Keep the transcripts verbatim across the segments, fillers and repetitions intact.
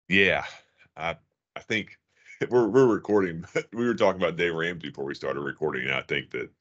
Yeah, I I think we're we're recording. We were talking about Dave Ramsey before we started recording, and I think that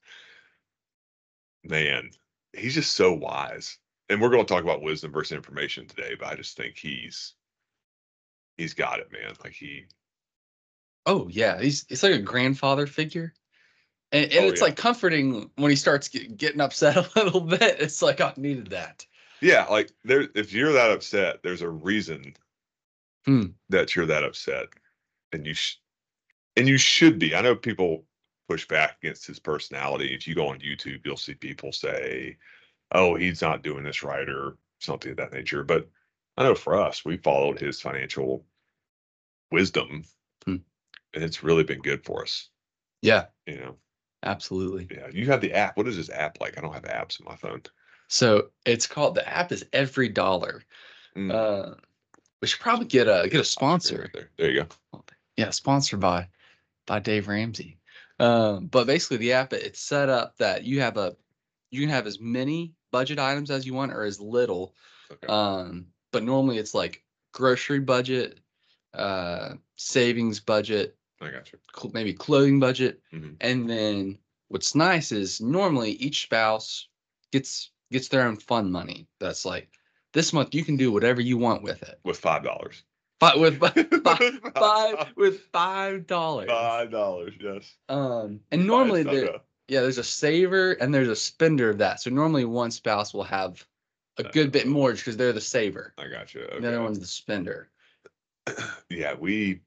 man, he's just so wise. And we're going to talk about wisdom versus information today, but I just think he's he's got it, man. Like he, Oh yeah, he's it's like a grandfather figure, and and oh it's yeah, like comforting when he starts get, getting upset a little bit. It's like I needed that. yeah. Like there, if you're that upset, there's a reason Hmm. that you're that upset, and you sh- and you should be. I know people push back against his personality. If you go on YouTube, you'll see people say, "Oh, he's not doing this right," or something of that nature. But I know for us, we followed his financial wisdom, Hmm. and it's really been good for us. Yeah, You know, absolutely. yeah. You have the app. What is this app like? I don't have apps on my phone. So it's called the app is Every Dollar. Mm, Uh, we should probably get a get a screen right sponsor. there. There you go. Yeah, sponsored by by Dave Ramsey. Um, but basically, the app it's set up that you have a you can have as many budget items as you want or as little. Okay, Um, but normally it's like grocery budget, uh, savings budget, I got you. cl- maybe clothing budget, Hmm. and then what's nice is normally each spouse gets gets their own fun money. That's like this month you can do whatever you want with it. With five dollars. But with fi- fi- With five five with five dollars. five dollars. Yes. Um, You and buy normally there, soda. yeah, there's a saver and there's a spender of that. So normally one spouse will have a good bit Uh, more because they're the saver, I got you. and the other Okay. one's the spender. Yeah, we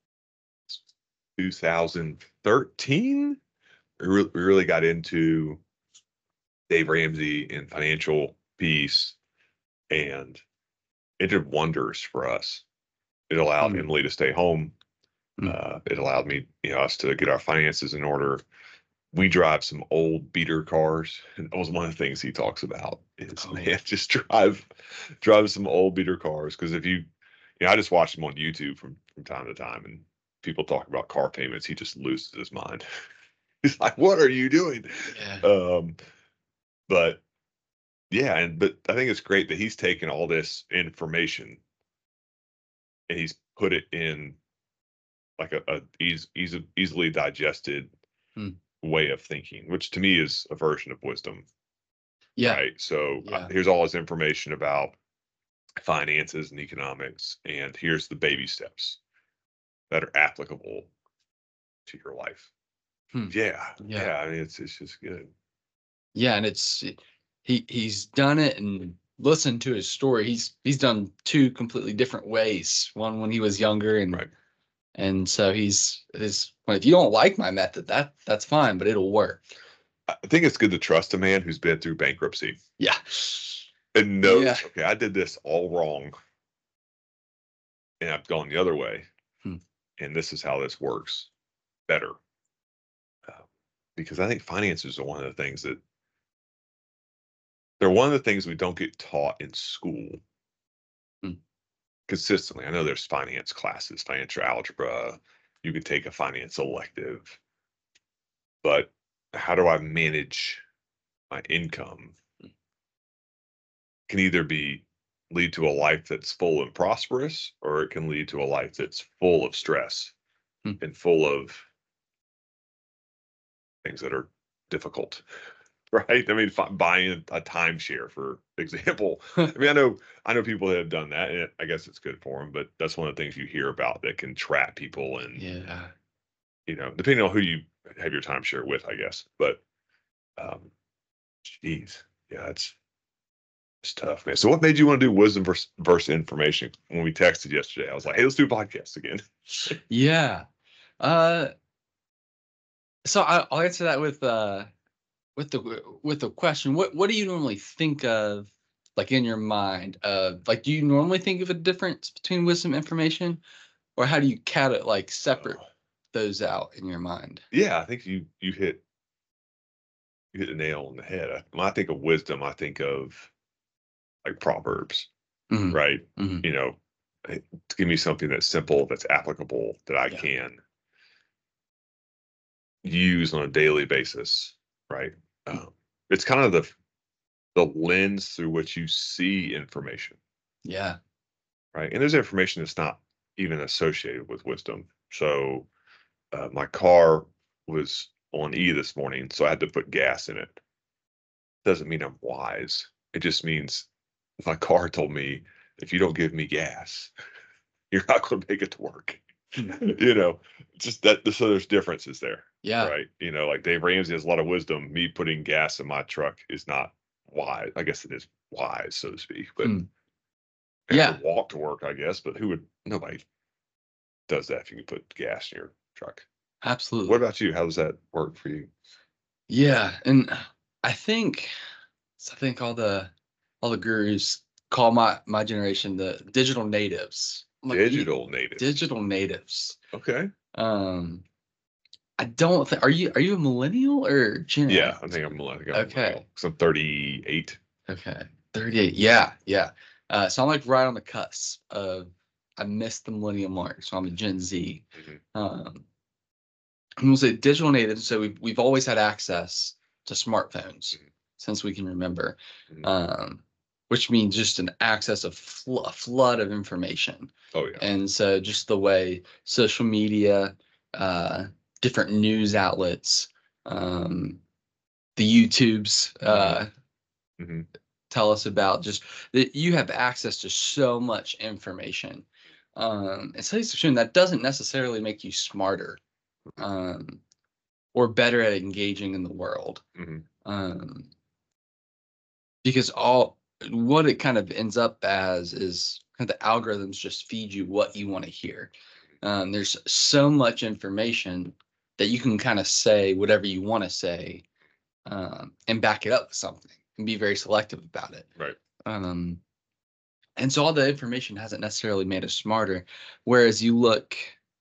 two thousand thirteen. We, re- we really got into Dave Ramsey and financial peace, and it did wonders for us. It allowed Mm, Emily to stay home. mm. Uh, it allowed me, you know, us to get our finances in order. We drive some old beater cars, and that was one of the things he talks about is Oh, man, just drive drive some old beater cars because if you, you know, I just watch him on YouTube from from time to time, and people talk about car payments, he just loses his mind. He's like, "What are you doing?" yeah, Um, but yeah, and but I think it's great that he's taken all this information and he's put it in like a, a easy, easy, easily digested mm. way of thinking, which to me is a version of wisdom, Yeah, right? So uh, yeah, here's all this information about finances and economics, and here's the baby steps that are applicable to your life. hmm. Yeah, Yeah, yeah. I mean, it's it's just good. yeah, and it's he he's done it and listen to his story. He's he's done two completely different ways. One when he was younger, and Right. and so he's his. Well, if you don't like my method, that that's fine, but it'll work. I think it's good to trust a man who's been through bankruptcy Yeah, and yeah. knows, okay, I did this all wrong and I've gone the other way, Hmm. and this is how this works better. Uh, because I think finances are one of the things that they're one of the things we don't get taught in school Hmm. consistently. I know there's finance classes, financial algebra. You could take a finance elective, but how do I manage my income can either be lead to a life that's full and prosperous, or it can lead to a life that's full of stress Hmm. and full of things that are difficult. Right? I mean, fi- buying a timeshare, for example. I mean, I know, I know people that have done that, and I guess it's good for them. But that's one of the things you hear about that can trap people, and Yeah. you know, depending on who you have your timeshare with, I guess. But, um, geez, yeah, it's it's tough, man. So, what made you want to do wisdom versus, versus information when we texted yesterday? I was like, hey, let's do podcasts again. Yeah. Uh, so I, I'll answer that with uh with the with the question. What what do you normally think of like in your mind? Uh, like do you normally think of a difference between wisdom and information, or how do you cat it like separate Oh, those out in your mind? yeah, I think you you hit you hit the nail on the head. I, when I think of wisdom, I think of like proverbs, Hmm. right? Hmm. You know, eh, give me something that's simple, that's applicable, that I Yeah. can use on a daily basis, right? Mm. Um, it's kind of the the lens through which you see information, Yeah. right? And there's information that's not even associated with wisdom. So uh, my car was on E this morning, so I had to put gas in it. Doesn't mean I'm wise. It just means my car told me, if you don't give me gas, you're not going to make it to work. You know, just that. So there's differences there, Yeah. right? You know, like Dave Ramsey has a lot of wisdom. Me putting gas in my truck is not wise. I guess it is wise, so to speak, but Hmm. I have Yeah. to walk to work, I guess. But who would? Nobody does that if you can put gas in your truck. Absolutely. What about you? How does that work for you? Yeah, and I think I think all the all the gurus call my my generation the digital natives. I'm like, "You- Digital natives. digital natives. Okay. Um, I don't think. Are you are you a millennial or Gen Yeah, X? I think I'm, I think I'm Okay. millennial. 'Cause I'm thirty-eight. Okay, thirty-eight. Yeah, yeah. Uh, so I'm like right on the cusp of. I missed the millennial mark, so I'm a Gen Z. Mhm. Um, and we'll say digital natives. So we've we've always had access to smartphones Mhm. since we can remember, Mhm. um, which means just an access of fl- a flood of information. Oh yeah. And so just the way social media, uh, different news outlets, um, the YouTubes uh, hmm tell us about just that you have access to so much information. Um, and studies have shown that doesn't necessarily make you smarter um, or better at engaging in the world. hmm Um, because all what it kind of ends up as is kind of the algorithms just feed you what you want to hear. Um, there's so much information that you can kind of say whatever you want to say um, and back it up with something and be very selective about it. Right. Um, and so all the information hasn't necessarily made us smarter. Whereas you look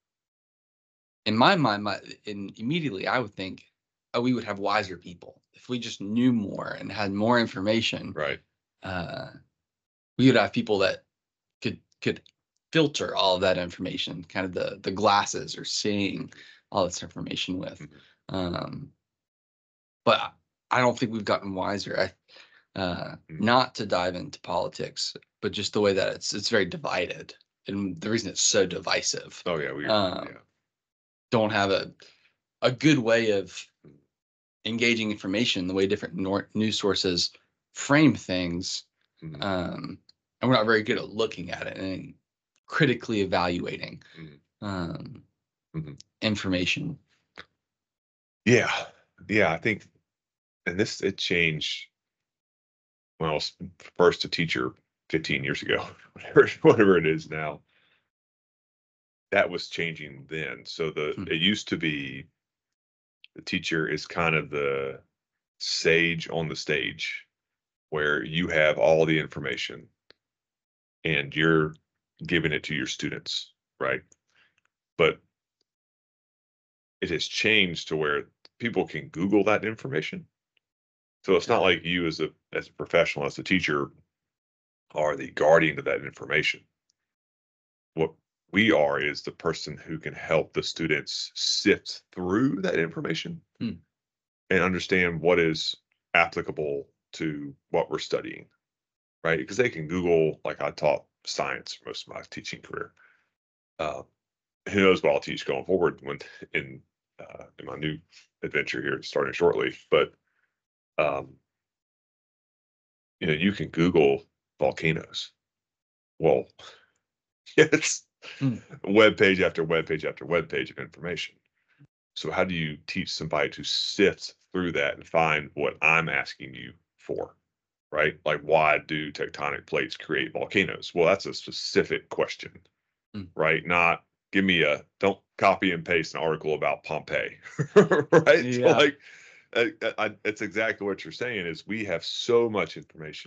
in my mind, my in immediately I would think, oh, we would have wiser people if we just knew more and had more information. Right. Uh, we would have people that could could filter all of that information, kind of the the glasses or seeing all this information with. Mhm. Um, but I don't think we've gotten wiser. I, uh, Mhm. not to dive into politics, but just the way that it's it's very divided, and the reason it's so divisive. Oh yeah. We. Um, Yeah. don't have a a good way of Mhm. engaging information, the way different nor- news sources frame things, Mhm. um, and we're not very good at looking at it and critically evaluating Mhm. um, Mhm. information. Yeah. Yeah. I think, and this it changed when I was first a teacher fifteen years ago, whatever whatever it is now. That was changing then. So the Hmm. it used to be the teacher is kind of the sage on the stage where you have all the information and you're giving it to your students, right? But it has changed to where people can Google that information. So it's not Yeah. like you as a as a professional, as a teacher, are the guardian of that information. What we are is the person who can help the students sift through that information Hmm. and understand what is applicable to what we're studying, right? Because they can Google, like I taught science for most of my teaching career. Uh, who knows what I'll teach going forward when in uh, in my new adventure here starting shortly. But um, you know, you can Google volcanoes. Well, it's Hmm. web page after web page after web page of information. So how do you teach somebody to sift through that and find what I'm asking you for? Right? Like, why do tectonic plates create volcanoes? Well, that's a specific question, Hmm. right? Not give me a don't copy and paste an article about Pompeii, right? So Yeah. like, I, I, it's exactly what you're saying. Is we have so much information,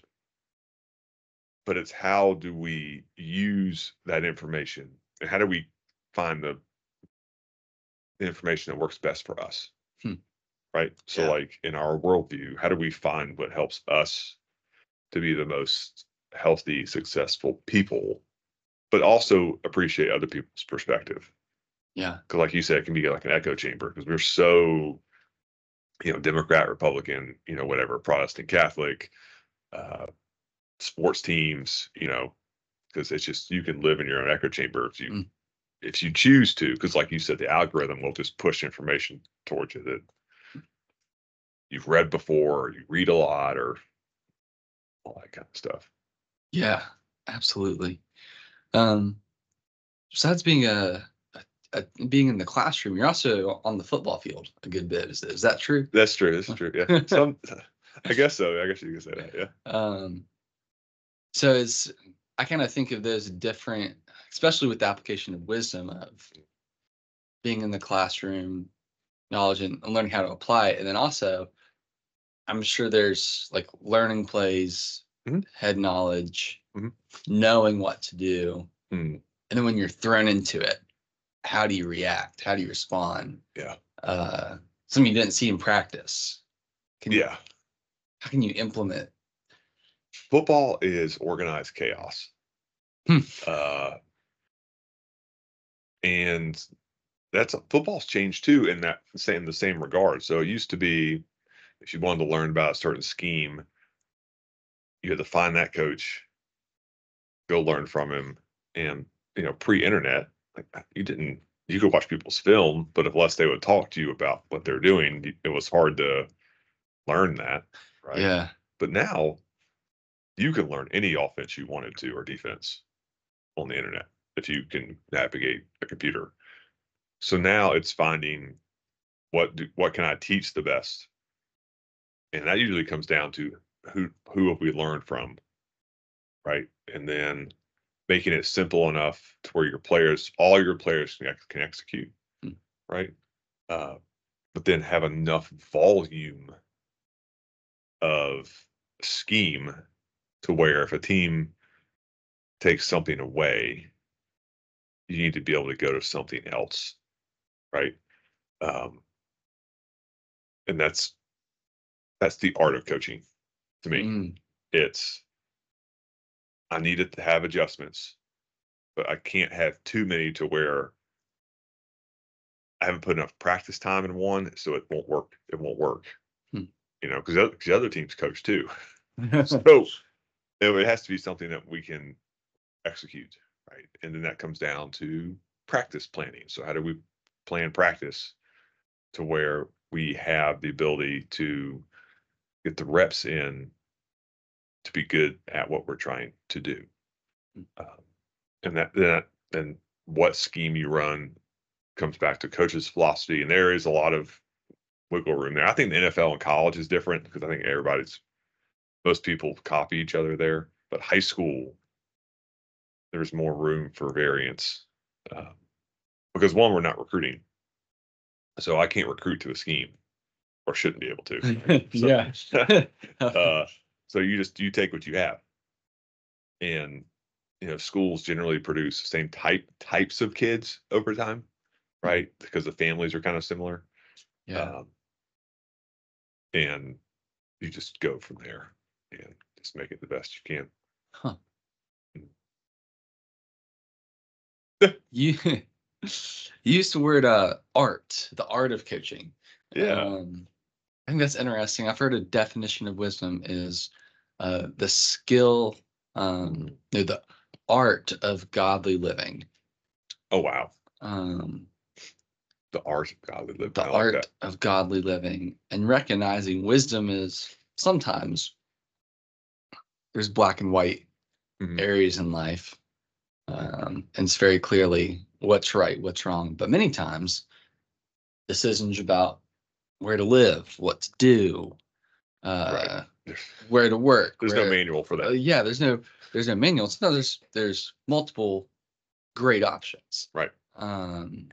but it's how do we use that information and how do we find the information that works best for us, Hmm. right? So, Yeah. like in our worldview, how do we find what helps us to be the most healthy, successful people, but also appreciate other people's perspective? Yeah. Because, like you said, it can be like an echo chamber because we're so, you know, Democrat, Republican, you know, whatever, Protestant, Catholic, uh, sports teams, you know, because it's just you can live in your own echo chamber if you Mm. if you choose to, because like you said, the algorithm will just push information towards you that you've read before, or you read a lot, or all that kind of stuff. Yeah, absolutely. Um, besides being a, a, a being in the classroom, you're also on the football field a good bit. Is, is that true? That's true. That's true. Yeah. Some, I guess so. I guess you could say that. Yeah. Um, so it's I kind of think of those different, especially with the application of wisdom of being in the classroom, knowledge and learning how to apply it, and then also I'm sure there's like learning plays, Mhm. head knowledge, Mhm. knowing what to do, Mm. and then when you're thrown into it, how do you react? How do you respond? Yeah. Uh, something you didn't see in practice. Can you, Yeah. how can you implement? Football is organized chaos. Hmm. Uh, and that's football's changed too in that same the same regard. So it used to be if you wanted to learn about a certain scheme, you had to find that coach, go learn from him, and you know, pre-internet, like you didn't you could watch people's film, but unless they would talk to you about what they're doing, it was hard to learn that, right? Yeah. But now you can learn any offense you wanted to or defense on the internet if you can navigate a computer. So now it's finding what do, what can I teach the best, and that usually comes down to who who have we learned from, right? And then making it simple enough to where your players, all your players can, ex- can execute, Hmm. right? Uh, but then have enough volume of scheme to where if a team takes something away, you need to be able to go to something else, right? Um, and that's that's the art of coaching to me. Mm. It's I need it to have adjustments, but I can't have too many to where I haven't put enough practice time in one, so it won't work. It won't work, Hmm. you know, because the, the other teams coach too. So it, it has to be something that we can execute, right? And then that comes down to practice planning. So how do we plan practice to where we have the ability to get the reps in to be good at what we're trying to do, um, and that that then what scheme you run comes back to coach's philosophy, and there is a lot of wiggle room there. I think the N F L and college is different because I think everybody's most people copy each other there, but high school there's more room for variance um, because one we're not recruiting, so I can't recruit to a scheme or shouldn't be able to. Yeah. So, uh, so you just you take what you have, and you know schools generally produce the same type types of kids over time, right? Because the families are kind of similar, Yeah. um, and you just go from there and just make it the best you can. Huh. You you used the word uh art, the art of coaching. Yeah. Um, I think that's interesting. I've heard a definition of wisdom is uh the skill, um, no, the art of godly living. Oh wow. Um, The art of godly living. the I like that. art of godly living and recognizing wisdom is sometimes there's black and white Mhm. areas in life. Um, and it's very clearly what's right, what's wrong. But many times decisions about where to live, what to do, Right. uh, There's, where to work, there's no where manual for uh, that. yeah, there's no there's no manuals. No, there's there's multiple great options. Right. Um,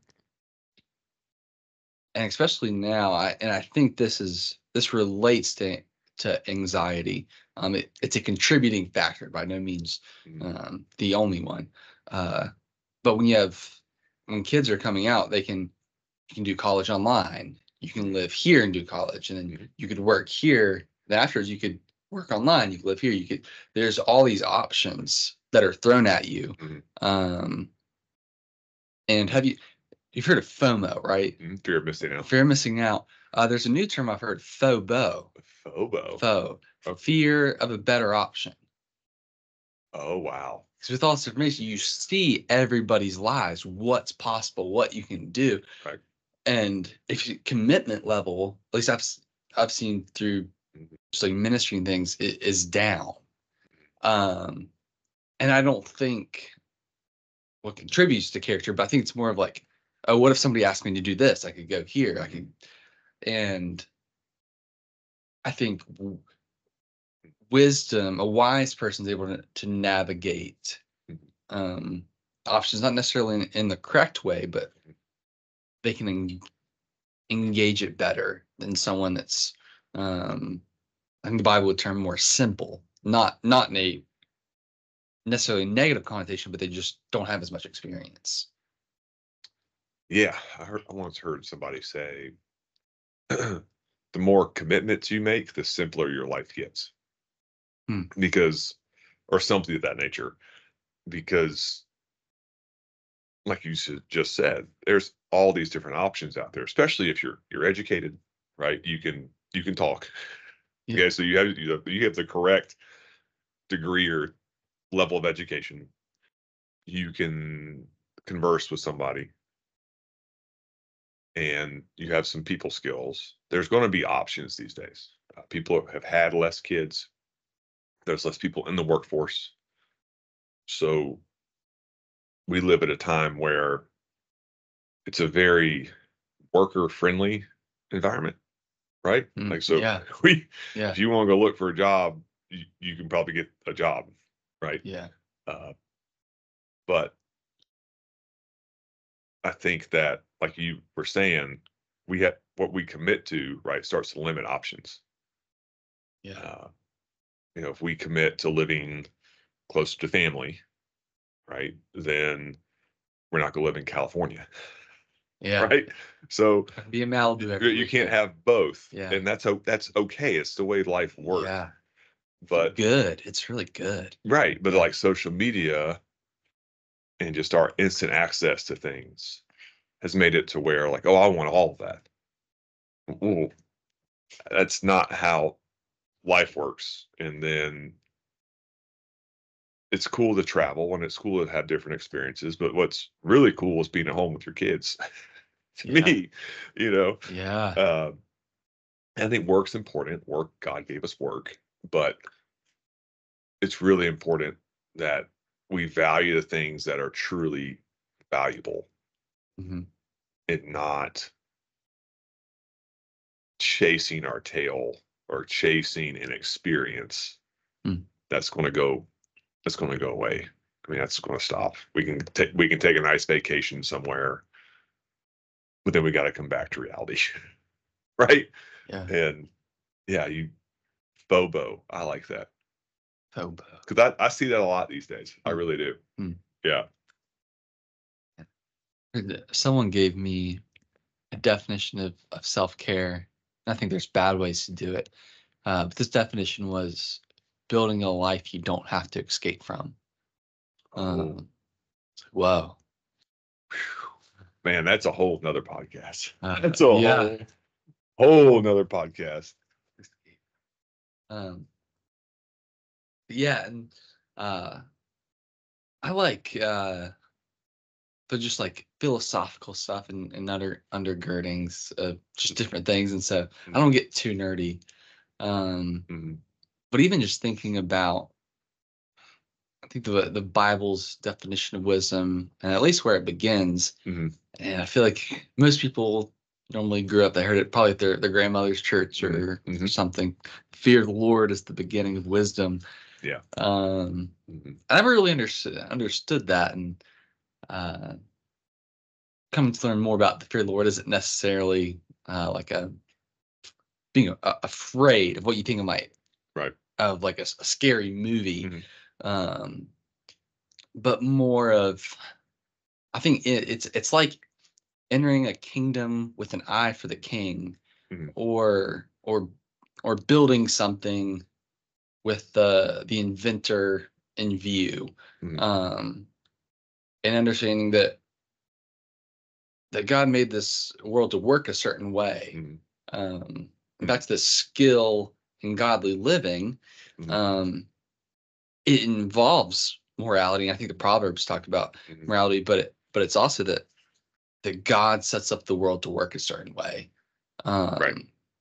and especially now, I and I think this is this relates to to anxiety. Um, it, it's a contributing factor, by no means Mhm. um, the only one. Uh, but when you have when kids are coming out, they can you can do college online. You can live here and do college, and then Mhm. you could work here. Then afterwards, you could work online. You could live here. You could. There's all these options that are thrown at you. Mhm. Um, and have you you've heard of FOMO, right? Mhm. Fear of missing out. Fear of missing out. Uh, there's a new term I've heard, FOBO. Phobo. Fo, Oh, fear of a better option. oh wow. because with all this information, you see everybody's lives, what's possible, what you can do. Right. And if you, commitment level, at least I've s- I've seen through Mhm. just like ministry and things, it is down. Um, and I don't think what contributes to character, but I think it's more of like, oh, what if somebody asked me to do this? I could go here. I could, and I think w- wisdom, a wise person is able to, to navigate Mhm. um, options, not necessarily in, in the correct way, but they can en- engage it better than someone that's, um, I think the Bible would term more simple, not not in a necessarily negative connotation, but they just don't have as much experience. Yeah, I heard. I once heard somebody say, the more commitments you make, the simpler your life gets, Hmm. because, or something of that nature, because, like you s- just said, there's all these different options out there, especially if you're you're educated, right? You can you can talk. Yeah. Okay, so you have you have, you have the correct degree or level of education. You can converse with somebody, and you have some people skills. There's going to be options these days. Uh, people have had less kids. There's less people in the workforce, so we live at a time where it's a very worker friendly environment, right? Mm, Like, so yeah. we, Yeah. if you want to go look for a job, you, you can probably get a job, right? Yeah. Uh, but I think that, like you were saying, we have what we commit to, right, starts to limit options. Yeah. Uh, you know, if we commit to living close to family, right, then we're not going to live in California, Yeah. right? So Be in Malibu you every you can't weekend. have both, Yeah. and that's o- that's okay. It's the way life works. Yeah. But Good. It's really good. right, but Yeah. like social media and just our instant access to things has made it to where, like, oh, I want all of that. Well, that's not how life works. And then it's cool to travel and it's cool to have different experiences. But what's really cool is being at home with your kids. To Yeah. me, you know, Yeah. uh, I think work's important. Work, God gave us work, but it's really important that we value the things that are truly valuable Hmm. and not chasing our tail or chasing an experience Mm. that's going to go that's going to go away. I mean, that's going to stop. We can take we can take a nice vacation somewhere, but then we got to come back to reality, right? Yeah. And yeah, you Bobo, I like that Hobo. because I, I see that a lot these days. I Mm. really do. Mm. Yeah. Someone gave me a definition of, of self-care. I think there's bad ways to do it. Uh, but this definition was building a life you don't have to escape from. Oh Um, whoa. man, that's a whole nother podcast. Uh, That's a yeah. whole whole nother podcast. Um, yeah. And uh, I like uh, the just like philosophical stuff and, and under undergirdings of just different things. And so I don't get too nerdy. Um, Mhm. but even just thinking about, I think the the Bible's definition of wisdom, and at least where it begins, Mhm. and I feel like most people normally grew up, they heard it probably at their, their grandmother's church Mhm. or, or Mhm. something. Fear of the Lord is the beginning of wisdom. Yeah. Um, Mhm. I never really understood understood that, and uh, coming to learn more about the fear of the Lord isn't necessarily uh, like a being a, afraid of what you think of my Right. of like a, s- a scary movie, Mhm. um, but more of I think it, it's it's like entering a kingdom with an eye for the king, Mhm. or or or building something with the the inventor in view, Mhm. um, and understanding that that God made this world to work a certain way. Mhm. Um, and back Mhm. to the skill in godly living, Mhm. um, it involves morality. I think the Proverbs talked about Mhm. morality, but it, but it's also that that God sets up the world to work a certain way. Um, Right.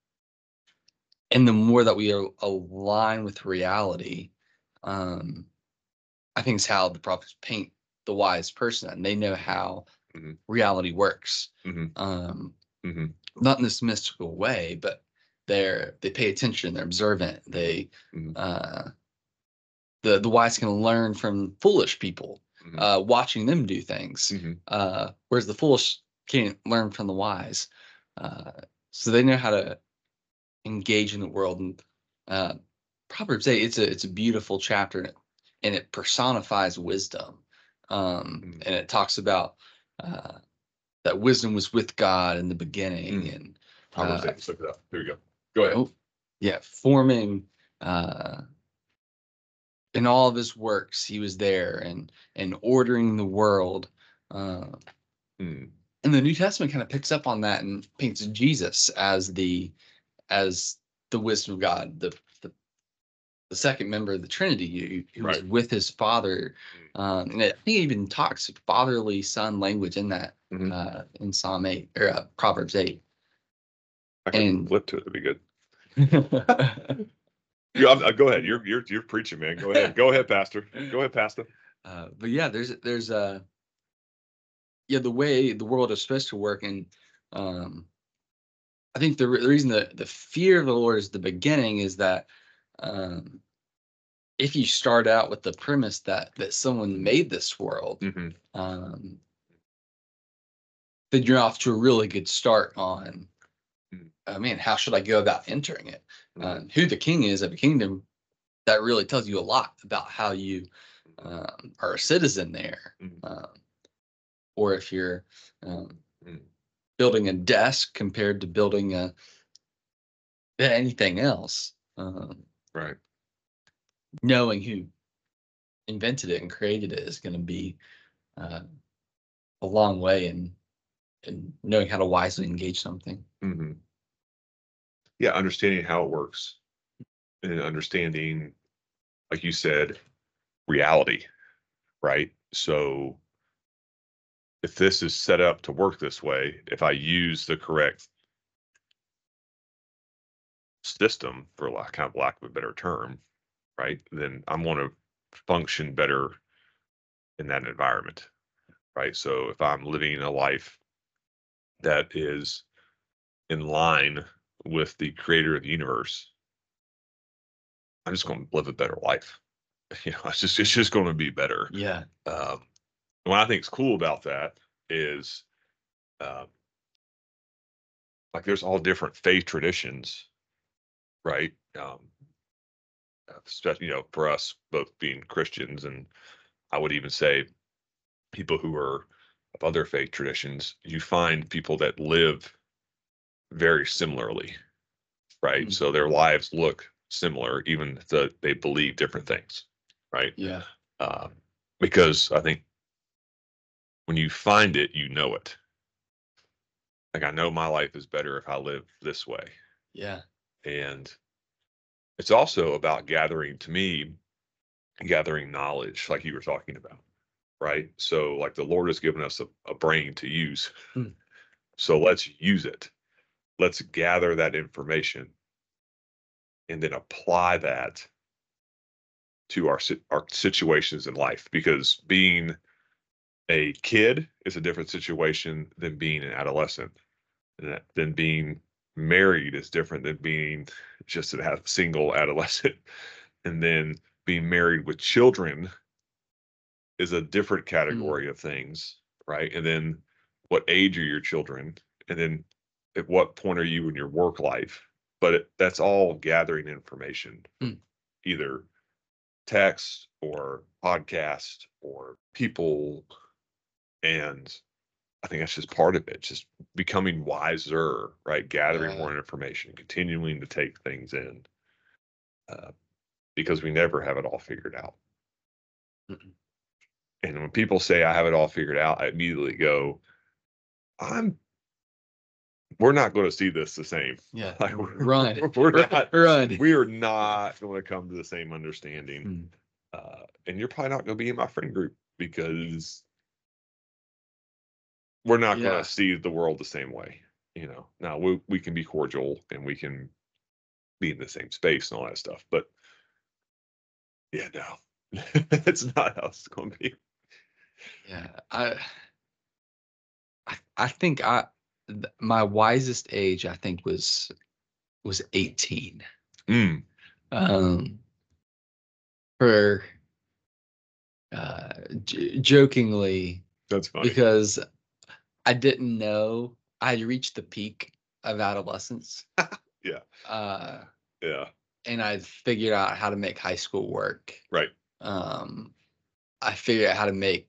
and the more that we are align with reality, um, I think it's how the prophets paint the wise person, and they know how Mhm. reality works. Mhm. Um, Mhm. not in this mystical way, but they're they pay attention, they're observant, they Mhm. uh, the the wise can learn from foolish people, Mhm. uh, watching them do things, Mhm. uh, whereas the foolish can't learn from the wise. Uh, so they know how to engage in the world. And uh, Proverbs eight, it's a it's a beautiful chapter, and it, and it personifies wisdom. Um, Mhm. and it talks about uh, that wisdom was with God in the beginning, Mm. and Proverbs uh, eight. Let's look it up. Here you go. Go ahead. oh, yeah, forming uh, in all of his works, he was there and and ordering the world. Uh, Mm. and the New Testament kind of picks up on that and paints Jesus as the as the wisdom of God, the the, the second member of the Trinity, who, who was Right. with his Father. Mm. Um, and it, I think it even talks fatherly son language in that Mhm. uh, in Psalm eight or uh, Proverbs eight. I could And flip to it. That'd be good. Yeah, I'm- uh, go ahead. You're you're you're preaching, man. Go ahead. Go ahead, Pastor. Go ahead, Pastor. uh, but yeah, there's there's uh yeah the way the world is supposed to work, and um, I think the, re- the reason that the fear of the Lord is the beginning is that um, if you start out with the premise that that someone made this world, Mm-hmm. um, then you're off to a really good start on, Mm-hmm. uh, man, how should I go about entering it? Mm-hmm. Um, who the king is of a kingdom, that really tells you a lot about how you um, are a citizen there. Mm-hmm. Um, or if you're um, Mm-hmm. building a desk compared to building a, anything else, um, Right. knowing who invented it and created it is going to be uh, a long way in in knowing how to wisely engage something. Mm-hmm. Yeah, understanding how it works and understanding, like you said, reality, right? So if this is set up to work this way, if I use the correct system, for lack, kind of lack of a better term, right, then I'm going to function better in that environment, right? So if I'm living a life that is in line with the creator of the universe, I'm just going to live a better life. You know, it's just it's just going to be better. Yeah. Um, what I think is cool about that is, uh, like, there's all different faith traditions, right? Um, especially, you know, for us both being Christians, and I would even say people who are of other faith traditions, you find people that live very similarly, right? Mm. So their lives look similar, even though they believe different things, right? Yeah. Uh, because I think when you find it, you know it. Like, I know my life is better if I live this way. Yeah. And it's also about gathering, to me, gathering knowledge, like you were talking about, right? So, like, the Lord has given us a, a brain to use. Mm. So let's use it. Let's gather that information and then apply that to our si- our situations in life, because being a kid is a different situation than being an adolescent, and that- then being married is different than being just a single adolescent, and then being married with children is a different Mm. category of things, right? And then what age are your children, and then at what point are you in your work life? But it, that's all gathering information from Mm. either text or podcast or people. And I think that's just part of it, just becoming wiser, right? Gathering Yeah. more information, continuing to take things in, uh, because we never have it all figured out. Mm-mm. And when people say I have it all figured out, I immediately go, I'm we're not going to see this the same. Yeah. Like, we're, Run. we're Run. not, Run. we are not going to come to the same understanding. Mm. uh, and you're probably not going to be in my friend group because we're not going to Yeah. see the world the same way. You know, now we we can be cordial and we can be in the same space and all that stuff, but yeah, no, it's not how it's going to be. Yeah. I I, I think I th- my wisest age I think was was eighteen. Mm, Um for uh j- jokingly, that's funny. because I didn't know I had reached the peak of adolescence. Yeah, Uh yeah, and I figured out how to make high school work. right. Um I figured out how to make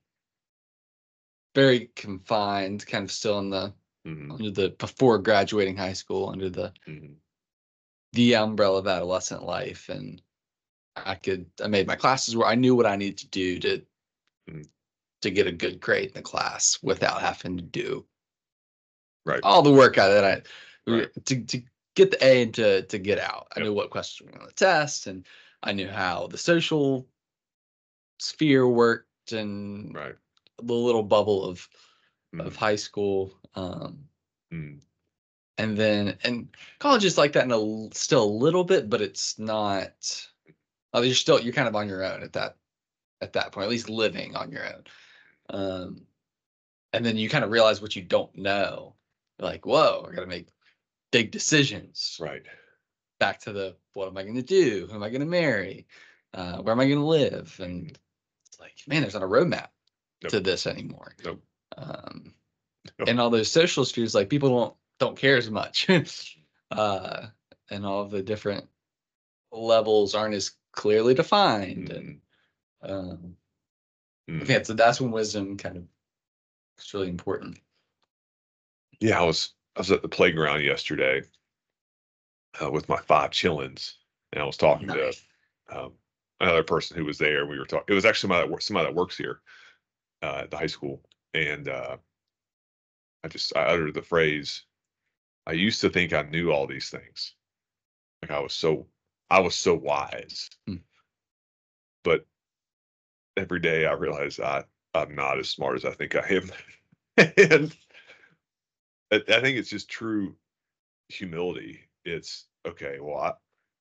very confined, kind of still in the Hmm. under the before graduating high school, under the Hmm. the umbrella of adolescent life. And I could I made my classes where I knew what I needed to do to Hmm. to get a good grade in the class without having to do Right, all the work out that I right. to to get the A and to to get out. I Yep, knew what questions were on the test, and I knew how the social sphere worked, and right. the little bubble of of Mm, high school. Um, mm, and then and college is like that in a l- still a little bit, but it's not. Oh, you're still you're kind of on your own at that at that point, at least living on your own. Um, and then you kind of realize what you don't know. You're like, whoa, I got to make big decisions. right. Back to the what am I going to do? Who am I going to marry? Uh, where am I going to live? And Mhm. it's like, man, there's not a roadmap Nope, to this anymore. nope, Um, nope. and all those social spheres, like people don't don't care as much. uh, and all of the different levels aren't as clearly defined. And Mm, um, I mm. think that's that's when wisdom kind of is really important. Yeah, I was I was at the playground yesterday uh, with my five chillins, and I was talking to Nice. um, another person who was there. We were talking. It was actually somebody that, wor- somebody that works here uh, at the high school, and uh, I just I uttered the phrase, "I used to think I knew all these things. Like I was so I was so wise, Hmm. but every day I realize I I'm not as smart as I think I am." And I, I think it's just true humility. It's okay. Well, I,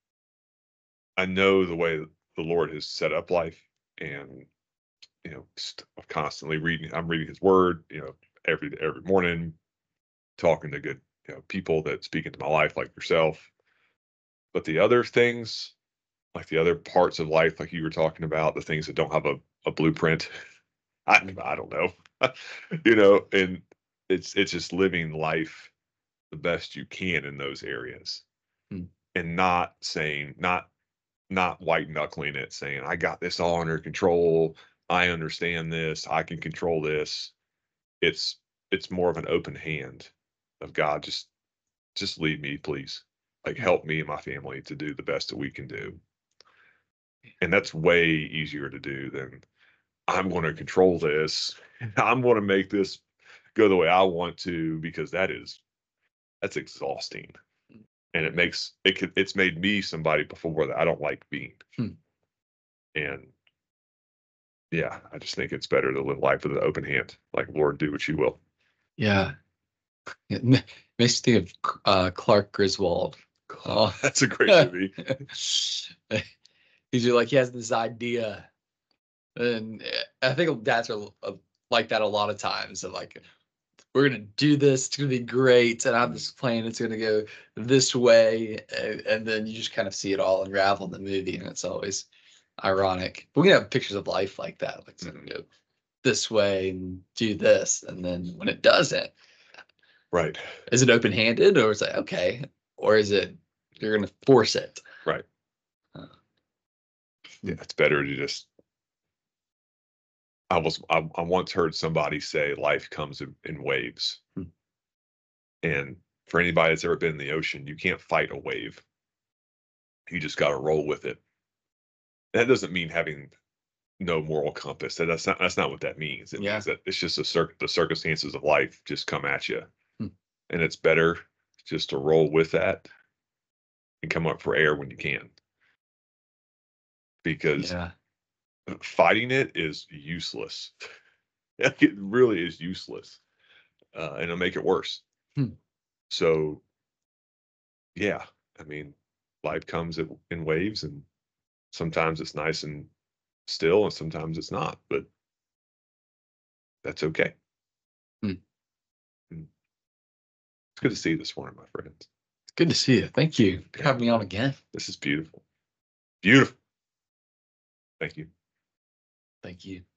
I know the way the Lord has set up life, and you know, st- I'm constantly reading. I'm reading His Word. You know, every every morning, talking to good you know people that speak into my life, like yourself. But the other things, like the other parts of life, like you were talking about, the things that don't have a, a blueprint, I I don't know, you know, and it's it's just living life the best you can in those areas, Hmm. and not saying not not white knuckling it, saying, "I got this all under control. I understand this. I can control this." It's it's more of an open hand of God, just just lead me, please. Like Hmm. help me and my family to do the best that we can do. And that's way easier to do than I'm going to control this. I'm going to make this go the way I want to because that is that's exhausting. And it makes it could it's made me somebody before that I don't like being. Hmm. And yeah, I just think it's better to live life with an open hand. Like, Lord, do what you will. Yeah. It ma- makes me think of uh, Clark Griswold. Oh, That's a great movie. he's like he has this idea, and eh, I think dads are uh, like that a lot of times. Of like, we're gonna do this, it's gonna be great, and I have Mm, this plan, it's gonna go this way, and, and then you just kind of see it all unravel in the movie, and it's always ironic. We can have pictures of life like that, like it's gonna mhm. go this way and do this, and then when it doesn't, Right. is it open handed, or is it okay, or is it you're gonna force it? Right. Uh, Yeah, hmm. it's better to just I was I, I once heard somebody say life comes in, in waves. Hmm. And for anybody that's ever been in the ocean, you can't fight a wave. You just got to roll with it. That doesn't mean having no moral compass. That- That's not that's not what that means. It Yeah. means that it's just a cir- the circumstances of life just come at you, Hmm. and it's better just to roll with that and come up for air when you can, because Yeah. fighting it is useless. Like, it really is useless, uh, and it'll make it worse. Hmm. So, yeah, I mean, life comes in in waves, and sometimes it's nice and still, and sometimes it's not, but that's okay. Hmm. Mm. It's good to see you this morning, my friends. Good to see you. Thank you for Yeah, having me on again. this is beautiful. Beautiful. Thank you. Thank you.